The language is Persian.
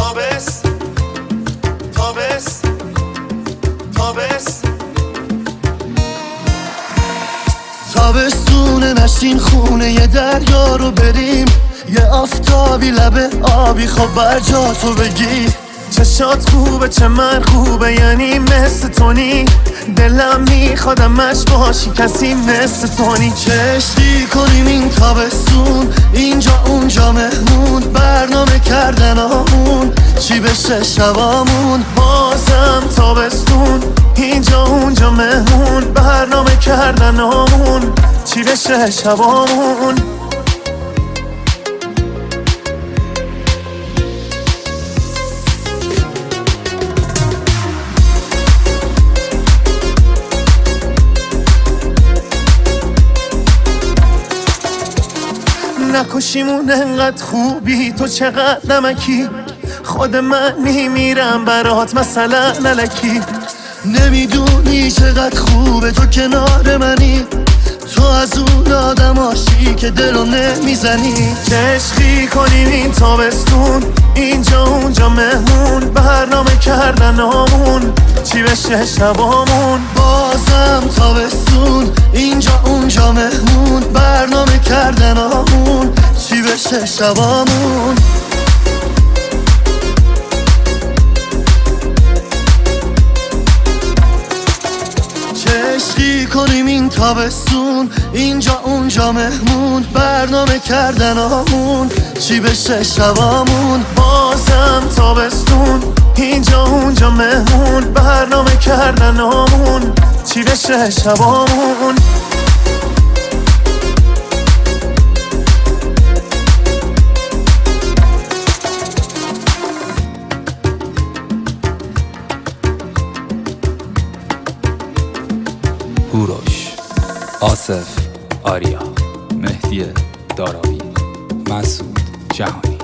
تابستونه نشین خونه یه دریا رو بریم، یه آفتابی لبه آبی خب بر جا تو بگی. چشات خوبه چه من خوبه، یعنی مثل تونی، دلم میخوادمش باشی کسی مثل تونی. چشتی کنیم این تابستون، اینجا اونجا مهمون، برنامه کردن آمون چی بشه شبامون. بازم تابستون، اینجا اونجا مهمون، برنامه کردن آمون چی بشه شبامون. نکشیمون انقدر خوبی، تو چقدر نمکی، خود من میمیرم برات مثلا نلکی. نمیدونی چقدر خوبه تو کنار منی، تو از اون آدماشی که دلو نمیزنی. عشقی کنیم این تابستون، اینجا اونجا مهمون، برنامه کردن آمون چی بشه شبامون. بازم تابستون، اینجا اونجا مهمون، برنامه کردن آمون چی بشه شبامون. عشقی کنیم این تابستون، اینجا اونجا مهمون، برنامه کردن آمون چی بشه شبامون. بازم تابستون، اینجا اونجا مهمون، برنامه کردن آمون چی بشه شبامون. هوروش، آصف، آریا، مهدی داراوی، مسعود جهانی.